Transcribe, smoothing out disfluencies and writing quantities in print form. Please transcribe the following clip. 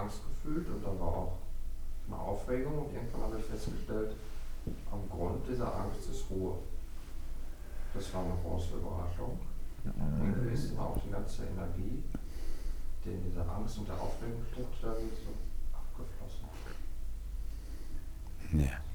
Angst gefühlt und dann war auch eine Aufregung und irgendwann habe ich festgestellt, am Grund dieser Angst ist Ruhe. Das war eine große Überraschung. Irgendwie ist dann auch die ganze Energie, die in dieser Angst und der Aufregung steckt, da wie so abgeflossen. Ja.